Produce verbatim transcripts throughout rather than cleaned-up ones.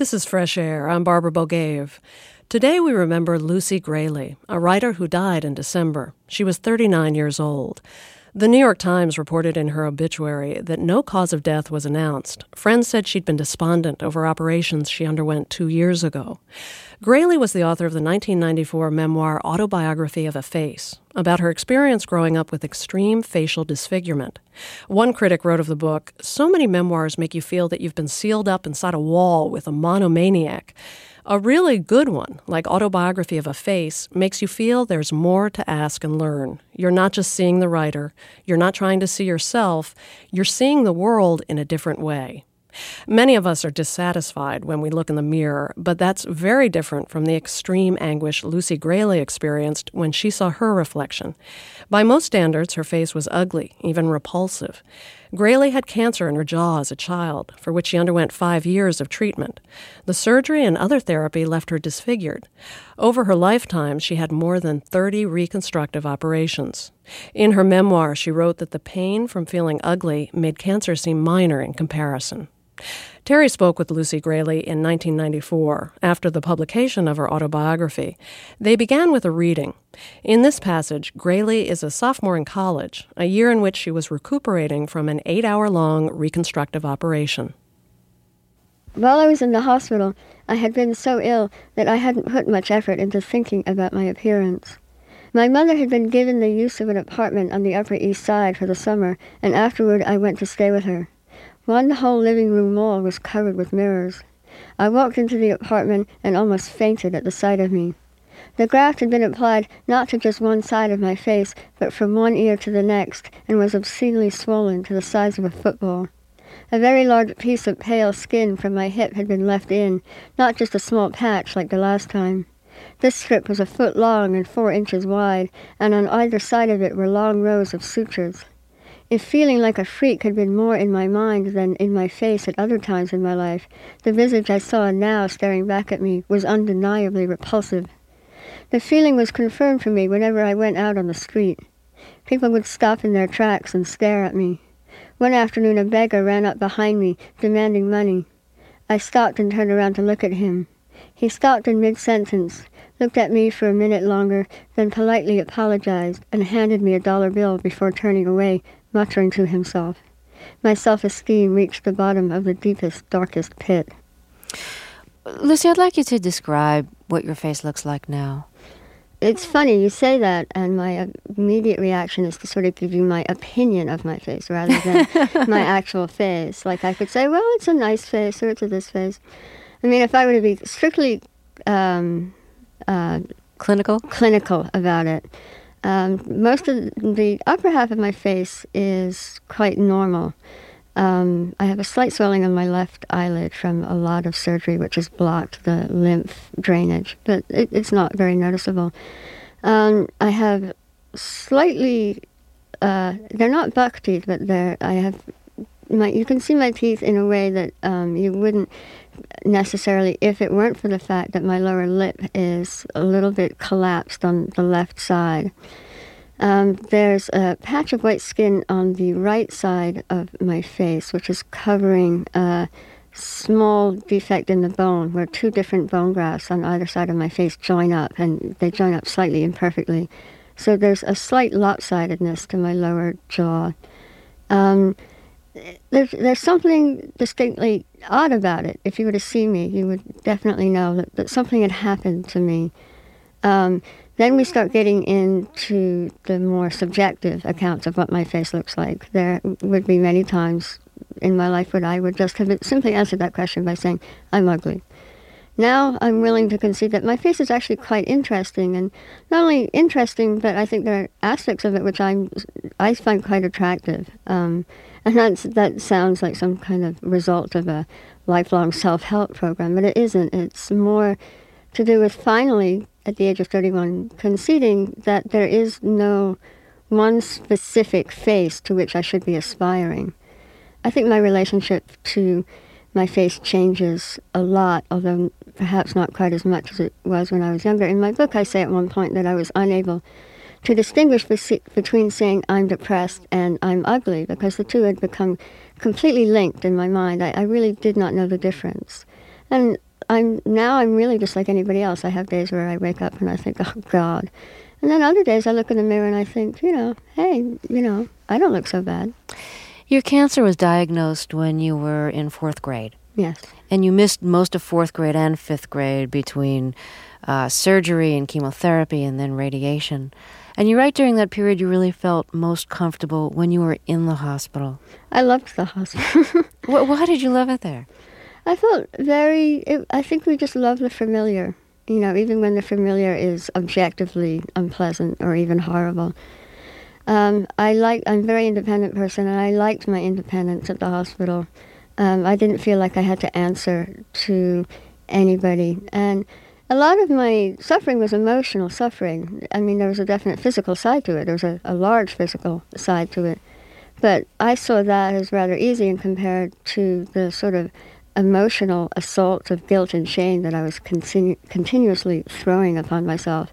This is Fresh Air. I'm Barbara Bogave. Today we remember Lucy Graley, a writer who died in December. She was thirty-nine years old. The New York Times reported in her obituary that no cause of death was announced. Friends said she'd been despondent over operations she underwent two years ago. Graley was the author of the nineteen ninety-four memoir Autobiography of a Face, about her experience growing up with extreme facial disfigurement. One critic wrote of the book, "So many memoirs make you feel that you've been sealed up inside a wall with a monomaniac. A really good one, like Autobiography of a Face, makes you feel there's more to ask and learn. You're not just seeing the writer. You're not trying to see yourself. You're seeing the world in a different way." Many of us are dissatisfied when we look in the mirror, but that's very different from the extreme anguish Lucy Graley experienced when she saw her reflection. By most standards, her face was ugly, even repulsive. Graley had cancer in her jaw as a child, for which she underwent five years of treatment. The surgery and other therapy left her disfigured. Over her lifetime, she had more than thirty reconstructive operations. In her memoir, she wrote that the pain from feeling ugly made cancer seem minor in comparison. Terry spoke with Lucy Graley in nineteen ninety-four, after the publication of her autobiography. They began with a reading. In this passage, Graley is a sophomore in college, a year in which she was recuperating from an eight-hour-long reconstructive operation. While I was in the hospital, I had been so ill that I hadn't put much effort into thinking about my appearance. My mother had been given the use of an apartment on the Upper East Side for the summer, and afterward I went to stay with her. One whole living room wall was covered with mirrors. I walked into the apartment and almost fainted at the sight of me. The graft had been applied not to just one side of my face, but from one ear to the next, and was obscenely swollen to the size of a football. A very large piece of pale skin from my hip had been left in, not just a small patch like the last time. This strip was a foot long and four inches wide, and on either side of it were long rows of sutures. If feeling like a freak had been more in my mind than in my face at other times in my life, the visage I saw now staring back at me was undeniably repulsive. The feeling was confirmed for me whenever I went out on the street. People would stop in their tracks and stare at me. One afternoon a beggar ran up behind me, demanding money. I stopped and turned around to look at him. He stopped in mid-sentence, looked at me for a minute longer, then politely apologized and handed me a dollar bill before turning away, muttering to himself. My self-esteem reached the bottom of the deepest, darkest pit. Lucy, I'd like you to describe what your face looks like now. It's funny you say that, and my immediate reaction is to sort of give you my opinion of my face rather than my actual face. Like I could say, well, it's a nice face or it's a this face. I mean, if I were to be strictly um, uh, clinical clinical about it, Um, most of the upper half of my face is quite normal. Um, I have a slight swelling on my left eyelid from a lot of surgery, which has blocked the lymph drainage, but it, it's not very noticeable. Um, I have slightly, uh, they're not buck teeth, but they're, I have, my, you can see my teeth in a way that um, you wouldn't necessarily if it weren't for the fact that my lower lip is a little bit collapsed on the left side. Um, there's a patch of white skin on the right side of my face, which is covering a small defect in the bone where two different bone grafts on either side of my face join up, and they join up slightly imperfectly. So there's a slight lopsidedness to my lower jaw. Um, There's, there's something distinctly odd about it. If you were to see me, you would definitely know that, that something had happened to me. Um, then we start getting into the more subjective accounts of what my face looks like. There would be many times in my life when I would just have simply answered that question by saying, I'm ugly. Now I'm willing to concede that my face is actually quite interesting, and not only interesting, but I think there are aspects of it which I'm, I find quite attractive. Um, And that's, that sounds like some kind of result of a lifelong self-help program, but it isn't. It's more to do with finally, at the age of thirty-one, conceding that there is no one specific face to which I should be aspiring. I think my relationship to my face changes a lot, although perhaps not quite as much as it was when I was younger. In my book, I say at one point that I was unable to distinguish between saying I'm depressed and I'm ugly, because the two had become completely linked in my mind. I, I really did not know the difference. And I'm now I'm really just like anybody else. I have days where I wake up and I think, oh, God. And then other days I look in the mirror and I think, you know, hey, you know, I don't look so bad. Your cancer was diagnosed when you were in fourth grade. Yes. And you missed most of fourth grade and fifth grade between uh, surgery and chemotherapy and then radiation. And you write during that period you really felt most comfortable when you were in the hospital. I loved the hospital. Why did you love it there? I felt very, it, I think we just love the familiar, you know, even when the familiar is objectively unpleasant or even horrible. Um, I like, I'm a very independent person, and I liked my independence at the hospital. Um, I didn't feel like I had to answer to anybody. And a lot of my suffering was emotional suffering. I mean, there was a definite physical side to it. There was a, a large physical side to it. But I saw that as rather easy and compared to the sort of emotional assault of guilt and shame that I was continu- continuously throwing upon myself.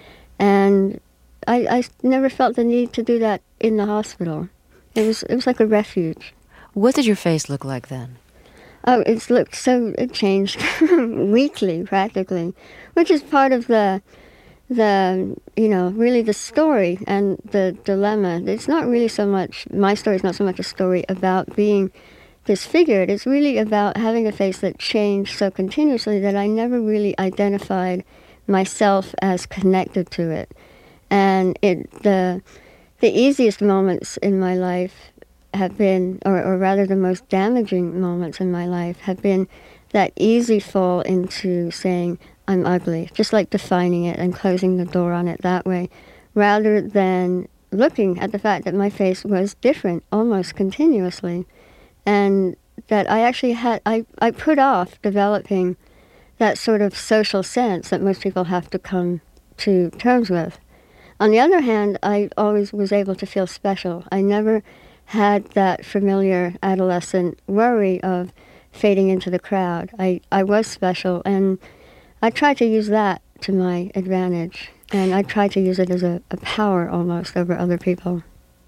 And I, I never felt the need to do that in the hospital. It was it was like a refuge. What did your face look like then? Oh, it's looked so, it changed weekly, practically, which is part of the, the, you know, really the story and the dilemma. It's not really so much, my story is not so much a story about being disfigured. It's really about having a face that changed so continuously that I never really identified myself as connected to it. And it the the easiest moments in my life have been, or, or rather the most damaging moments in my life, have been that easy fall into saying, I'm ugly, just like defining it and closing the door on it that way, rather than looking at the fact that my face was different almost continuously. And that I actually had, I, I put off developing that sort of social sense that most people have to come to terms with. On the other hand, I always was able to feel special. I never had that familiar adolescent worry of fading into the crowd. I, I was special, and I tried to use that to my advantage. And I tried to use it as a, a power almost over other people.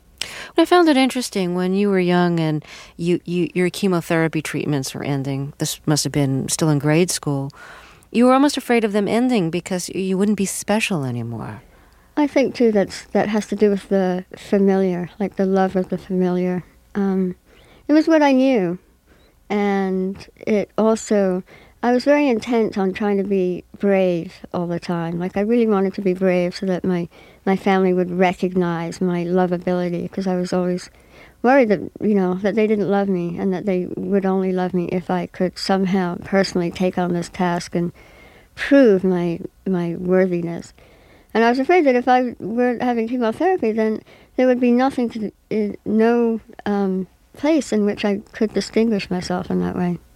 I found it interesting when you were young and you, you your chemotherapy treatments were ending. This must have been still in grade school. You were almost afraid of them ending because you wouldn't be special anymore. I think, too, that's, that has to do with the familiar, like the love of the familiar. Um, it was what I knew. And it also, I was very intent on trying to be brave all the time. Like, I really wanted to be brave so that my, my family would recognize my lovability, because I was always worried that, you know, that they didn't love me and that they would only love me if I could somehow personally take on this task and prove my my worthiness. And I was afraid that if I were having chemotherapy, then there would be nothing to, uh, no um, place in which I could distinguish myself in that way.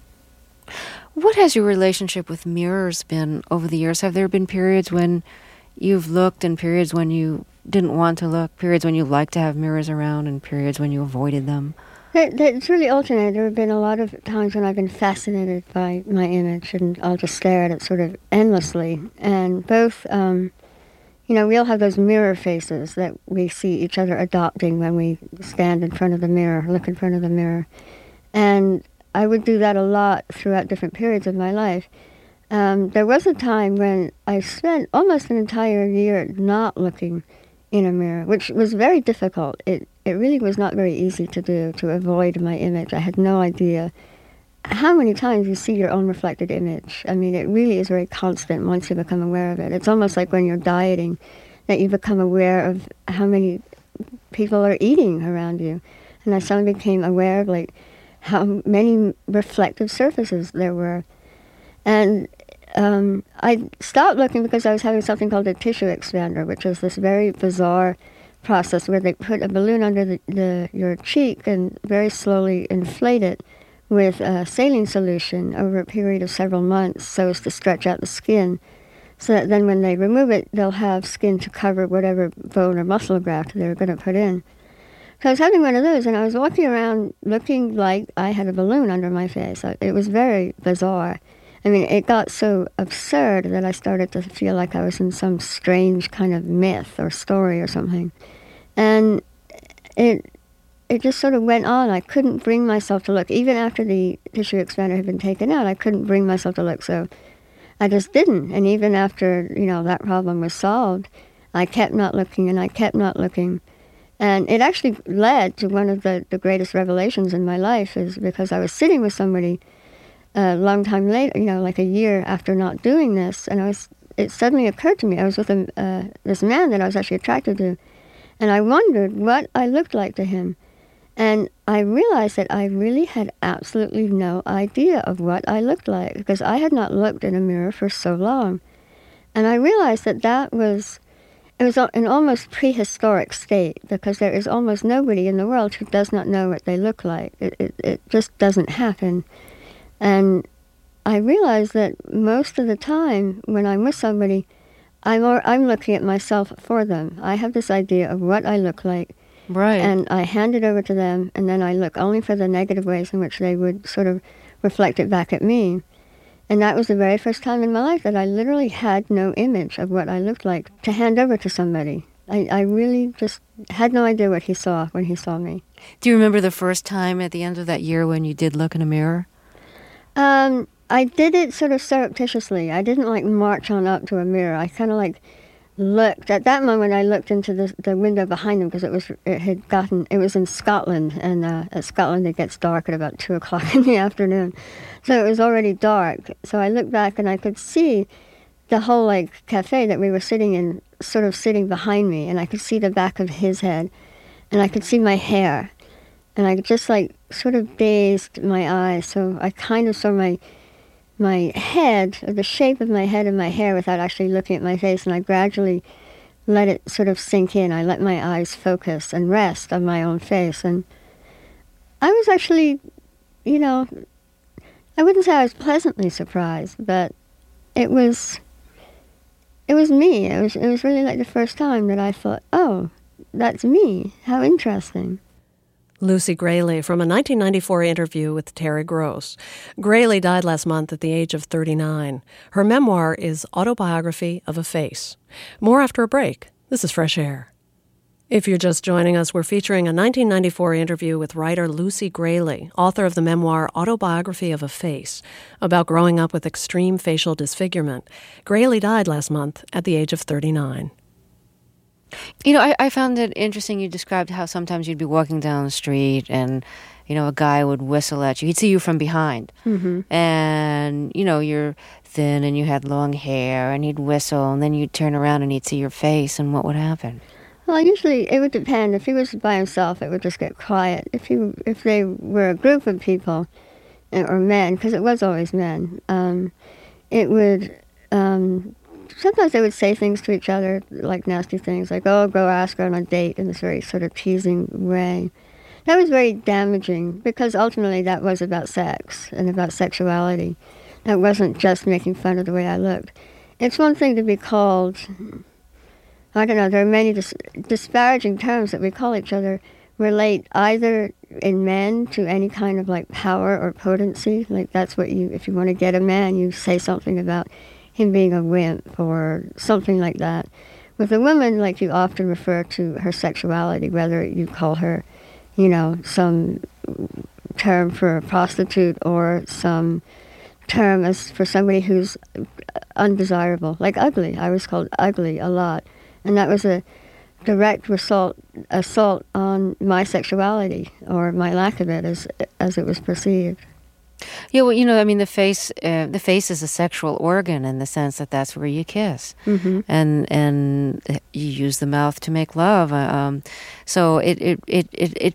What has your relationship with mirrors been over the years? Have there been periods when you've looked and periods when you didn't want to look, periods when you liked to have mirrors around and periods when you avoided them? It's really alternated. There have been a lot of times when I've been fascinated by my image, and I'll just stare at it sort of endlessly. And both... Um, You know, we all have those mirror faces that we see each other adopting when we stand in front of the mirror, look in front of the mirror. And I would do that a lot throughout different periods of my life. Um, there was a time when I spent almost an entire year not looking in a mirror, which was very difficult. It, it really was not very easy to do, to avoid my image. I had no idea how many times you see your own reflected image. I mean, it really is very constant once you become aware of it. It's almost like when you're dieting, that you become aware of how many people are eating around you. And I suddenly became aware of, like, how many reflective surfaces there were. And um, I stopped looking because I was having something called a tissue expander, which is this very bizarre process where they put a balloon under the, the your cheek and very slowly inflate it with a saline solution over a period of several months so as to stretch out the skin, so that then when they remove it, they'll have skin to cover whatever bone or muscle graft they're going to put in. So I was having one of those, and I was walking around looking like I had a balloon under my face. It was very bizarre. I mean, it got so absurd that I started to feel like I was in some strange kind of myth or story or something. And it it just sort of went on. I couldn't bring myself to look. Even after the tissue expander had been taken out, I couldn't bring myself to look. So I just didn't. And even after, you know, that problem was solved, I kept not looking and I kept not looking. And it actually led to one of the, the greatest revelations in my life, is because I was sitting with somebody a long time later, you know, like a year after not doing this, and I was, it suddenly occurred to me, I was with a, uh, this man that I was actually attracted to, and I wondered what I looked like to him. And I realized that I really had absolutely no idea of what I looked like, because I had not looked in a mirror for so long. And I realized that that was, it was an almost prehistoric state, because there is almost nobody in the world who does not know what they look like. It, it, it just doesn't happen. And I realized that most of the time when I'm with somebody, I'm, or, I'm looking at myself for them. I have this idea of what I look like. Right. And I hand it over to them, and then I look only for the negative ways in which they would sort of reflect it back at me. And that was the very first time in my life that I literally had no image of what I looked like to hand over to somebody. I, I really just had no idea what he saw when he saw me. Do you remember the first time at the end of that year when you did look in a mirror? Um, I did it sort of surreptitiously. I didn't like march on up to a mirror. I kind of like looked. At that moment, I looked into the the window behind him, because it was it had gotten it was in Scotland, and uh, at Scotland it gets dark at about two o'clock in the afternoon, so it was already dark. So I looked back and I could see the whole like cafe that we were sitting in, sort of sitting behind me, and I could see the back of his head, and I could see my hair, and I just like sort of dazed my eyes. So I kind of saw my. my head, or the shape of my head and my hair, without actually looking at my face, and I gradually let it sort of sink in. I let my eyes focus and rest on my own face, and I was actually, you know, I wouldn't say I was pleasantly surprised, but it was, it was me. It was, it was really like the first time that I thought, oh, that's me. How interesting. Lucy Graley from a nineteen ninety-four interview with Terry Gross. Graley died last month at the age of thirty-nine. Her memoir is Autobiography of a Face. More after a break. This is Fresh Air. If you're just joining us, we're featuring a nineteen ninety-four interview with writer Lucy Graley, author of the memoir Autobiography of a Face, about growing up with extreme facial disfigurement. Graley died last month at the age of thirty-nine. You know, I, I found it interesting you described how sometimes you'd be walking down the street and, you know, a guy would whistle at you. He'd see you from behind. Mm-hmm. And, you know, you're thin and you had long hair, and he'd whistle, and then you'd turn around and he'd see your face, and what would happen? Well, usually it would depend. If he was by himself, it would just get quiet. If he, if they were a group of people, or men, because it was always men, um, it would... Um, Sometimes they would say things to each other, like nasty things, like, oh, go ask her on a date, in this very sort of teasing way. That was very damaging, because ultimately that was about sex and about sexuality. That wasn't just making fun of the way I looked. It's one thing to be called, I don't know, there are many dis- disparaging terms that we call each other, relate either in men to any kind of like power or potency. Like that's what you, if you want to get a man, you say something about him being a wimp or something like that. With a woman, like you often refer to her sexuality, whether you call her, you know, some term for a prostitute or some term as for somebody who's undesirable, like ugly. I was called ugly a lot. And that was a direct assault, assault on my sexuality, or my lack of it as as it was perceived. Yeah, well, you know, I mean, the face, uh, the face is a sexual organ in the sense that that's where you kiss, mm-hmm. and and you use the mouth to make love. Um, so it it, it it it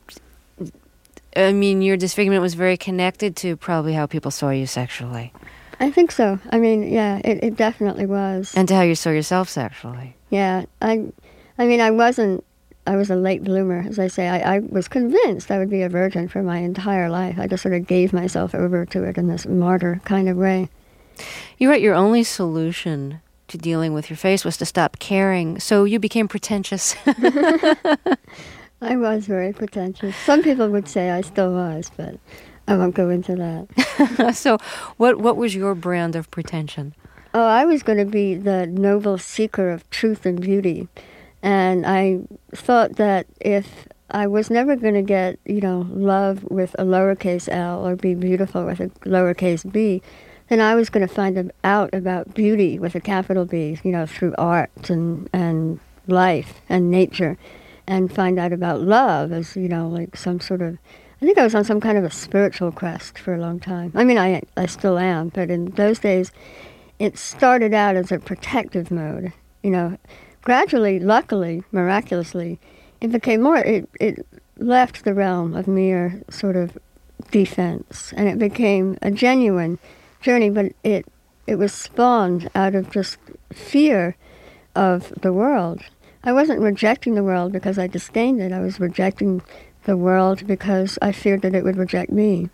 I mean, your disfigurement was very connected to probably how people saw you sexually. I think so. I mean, yeah, it, it definitely was. And to how you saw yourself sexually. Yeah, I, I mean, I wasn't. I was a late bloomer, as I say. I, I was convinced I would be a virgin for my entire life. I just sort of gave myself over to it in this martyr kind of way. You're right, your only solution to dealing with your face was to stop caring, so you became pretentious. I was very pretentious. Some people would say I still was, but I won't go into that. So what what was your brand of pretension? Oh, I was going to be the noble seeker of truth and beauty. And I thought that if I was never going to get, you know, love with a lowercase l or be beautiful with a lowercase b, then I was going to find out about beauty with a capital B, you know, through art and, and life and nature, and find out about love as, you know, like some sort of, I think I was on some kind of a spiritual quest for a long time. I mean, I, I still am, but in those days, it started out as a protective mode, you know. Gradually, luckily, miraculously, it became more, it, it left the realm of mere sort of defense, and it became a genuine journey, but it it was spawned out of just fear of the world. I wasn't rejecting the world because I disdained it. I was rejecting the world because I feared that it would reject me.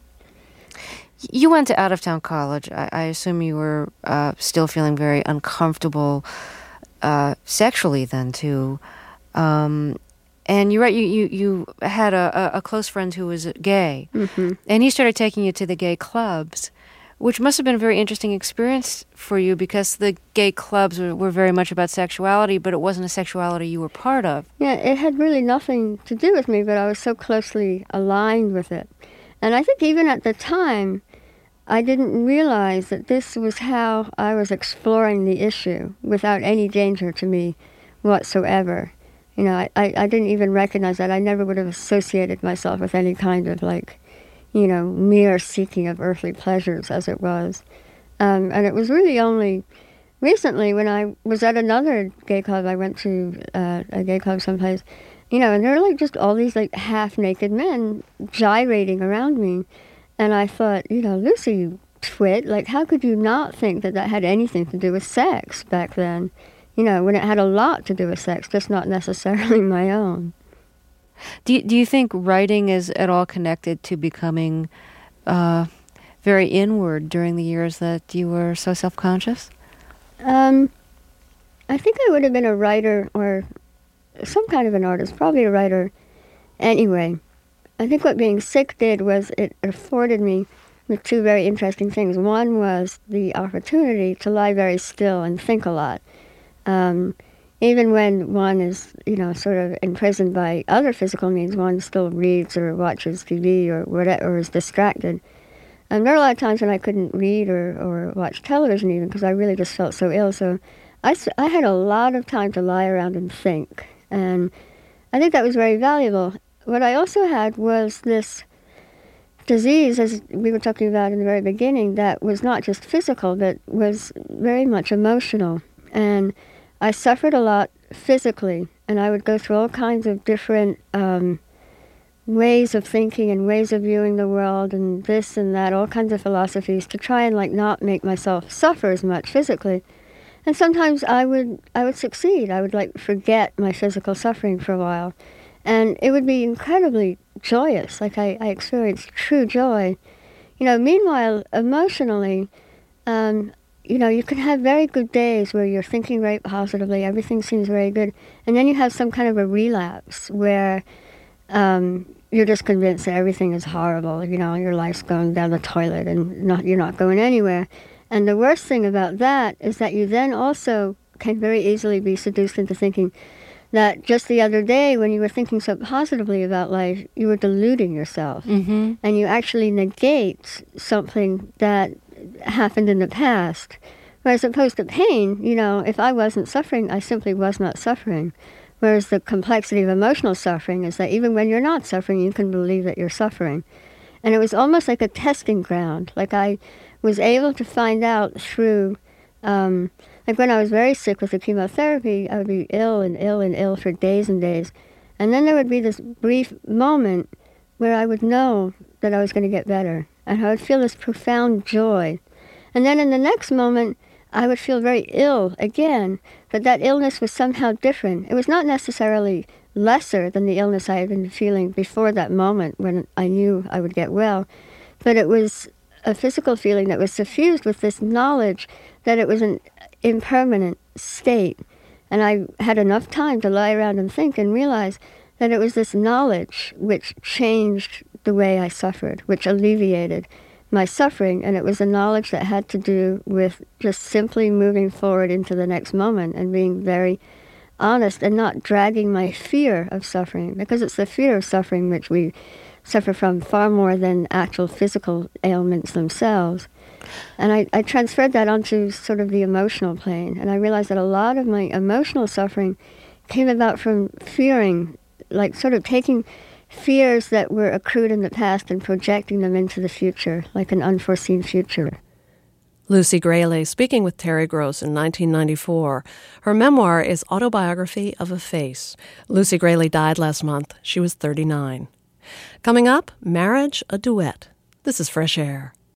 You went to out-of-town college. I, I assume you were uh, still feeling very uncomfortable uh, sexually then, too. Um, and you're right, you, you, you had a, a close friend who was gay, Mm-hmm. and he started taking you to the gay clubs, which must have been a very interesting experience for you because the gay clubs were, were very much about sexuality, but it wasn't a sexuality you were part of. Yeah, it had really nothing to do with me, but I was so closely aligned with it. And I think even at the time, I didn't realize that this was how I was exploring the issue without any danger to me whatsoever. You know, I, I, I didn't even recognize that. I never would have associated myself with any kind of, like, you know, mere seeking of earthly pleasures as it was. Um, and it was really only recently when I was at another gay club, I went to uh, a gay club someplace, you know, and there were like just all these like half-naked men gyrating around me. And I thought, you know, Lucy, you twit, like how could you not think that that had anything to do with sex back then? You know, when it had a lot to do with sex, just not necessarily my own. Do you, do you think writing is at all connected to becoming uh, very inward during the years that you were so self-conscious? Um, I think I would have been a writer or some kind of an artist, probably a writer anyway. I think what being sick did was it afforded me with two very interesting things. One was the opportunity to lie very still and think a lot. Um, even when one is, you know, sort of imprisoned by other physical means, one still reads or watches T V or whatever, or is distracted. And there are a lot of times when I couldn't read or, or watch television even because I really just felt so ill. So I, I had a lot of time to lie around and think. And I think that was very valuable. What I also had was this disease, as we were talking about in the very beginning, that was not just physical, but was very much emotional. And I suffered a lot physically, and I would go through all kinds of different um, ways of thinking and ways of viewing the world and this and that, all kinds of philosophies to try and like not make myself suffer as much physically. And sometimes I would I would succeed. I would like forget my physical suffering for a while. And it would be incredibly joyous. Like I, I experienced true joy. You know, meanwhile, emotionally, um, you know, you can have very good days where you're thinking very positively, everything seems very good, and then you have some kind of a relapse where um, you're just convinced that everything is horrible, you know, your life's going down the toilet and not, you're not going anywhere. And the worst thing about that is that you then also can very easily be seduced into thinking that just the other day when you were thinking so positively about life, you were deluding yourself. Mm-hmm. And you actually negate something that happened in the past. Whereas opposed to pain, you know, if I wasn't suffering, I simply was not suffering. Whereas the complexity of emotional suffering is that even when you're not suffering, you can believe that you're suffering. And it was almost like a testing ground. Like I was able to find out through, um, like when I was very sick with the chemotherapy, I would be ill and ill and ill for days and days. And then there would be this brief moment where I would know that I was going to get better. And I would feel this profound joy. And then in the next moment, I would feel very ill again, but that illness was somehow different. It was not necessarily lesser than the illness I had been feeling before that moment when I knew I would get well, but it was a physical feeling that was suffused with this knowledge that it was an impermanent state. And I had enough time to lie around and think and realize that it was this knowledge which changed the way I suffered, which alleviated my suffering, and it was a knowledge that had to do with just simply moving forward into the next moment and being very honest and not dragging my fear of suffering, because it's the fear of suffering which we suffer from far more than actual physical ailments themselves. And I, I transferred that onto sort of the emotional plane, and I realized that a lot of my emotional suffering came about from fearing, like sort of taking fears that were accrued in the past and projecting them into the future, like an unforeseen future. Lucy Graley speaking with Terry Gross in nineteen ninety-four. Her memoir is Autobiography of a Face. Lucy Graley died last month. She was thirty-nine. Coming up, Marriage, a Duet. This is Fresh Air.